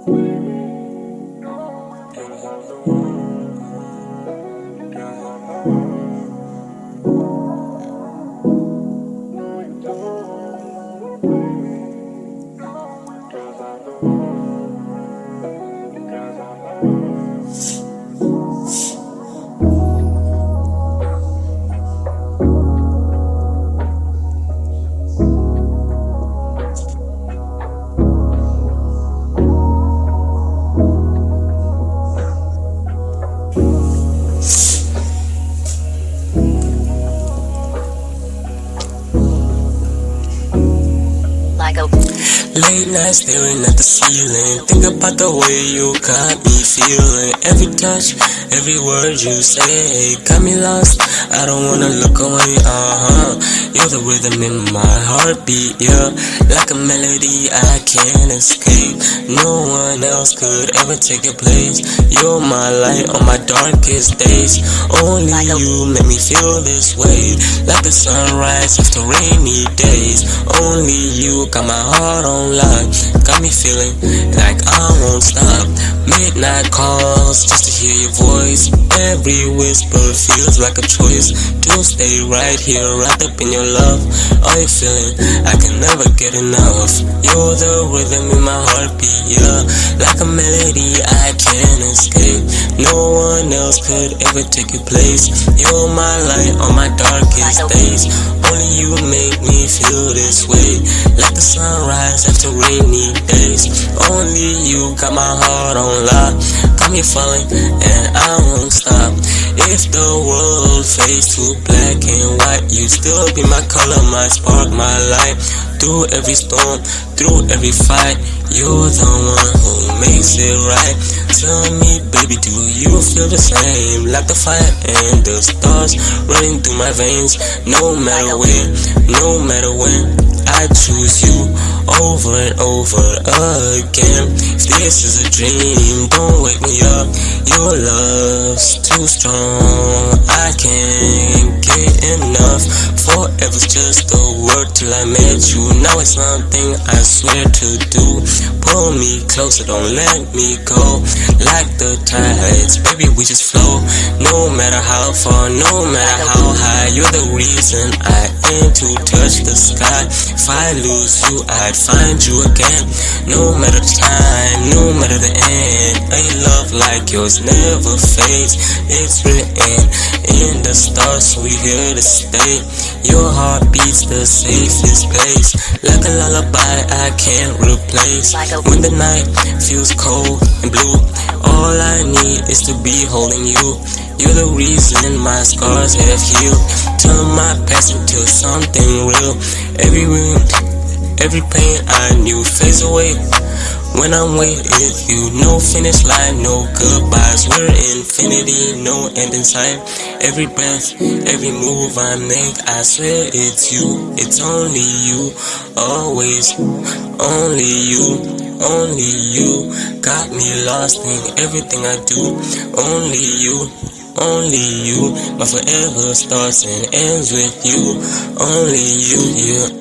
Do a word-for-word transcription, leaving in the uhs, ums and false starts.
Late night staring at the ceiling, think about the way you got me feeling. Every touch, every word you say got me lost, I don't wanna look away, uh-huh. You're the rhythm in my heartbeat, yeah. Like a melody I can't escape. No one else could ever take your place. You're my light on my darkest days. Only you make me feel this way, like the sunrise after rainy days. Only you got my heart on lock, got me feeling like I won't stop. Midnight calls just to hear your voice. Every whisper feels like a choice to stay right here, wrapped up in your love. Are you feeling? I can never get enough. You're the rhythm in my heartbeat, yeah. Like a melody I can't escape. No one else could ever take your place. You're my light on my darkest days. Only you make me feel this way, like the sunrise after rainy days. Only you got my heart on lock, got me falling and I won't stop. If the world fades to black and white, you still be my color, my spark, my light. Through every storm, through every fight, you're the one who makes it right. Tell me, baby, do you feel the same? Like the fire and the stars running through my veins. No matter where, no matter when, I choose you over and over again. If this is a dream, don't wake me up. Your love's too strong, I can't get enough. Forever's just a word till I met you. Now it's something I swear to do. Pull me closer, don't let me go. Like the tides, baby, we just flow. No matter how far, no matter how high, you're the reason I aim to touch the sky. If I lose you, I'd find you again. No matter the time, no matter the end, a love like yours never fades. It's written in the stars, so we here to stay. Your heart beats the safest place, like a lullaby I can't replace. When the night feels cold and blue, all I need is to be holding you. You're the reason my scars have healed. Turn my past into something real. Every wound, every pain I knew fades away when I'm with you. No finish line, no goodbyes, we're infinity, no end in sight. Every breath, every move I make, I swear it's you. It's only you, always, only you. Only you got me lost in everything I do. Only you, only you. My forever starts and ends with you. Only you, yeah.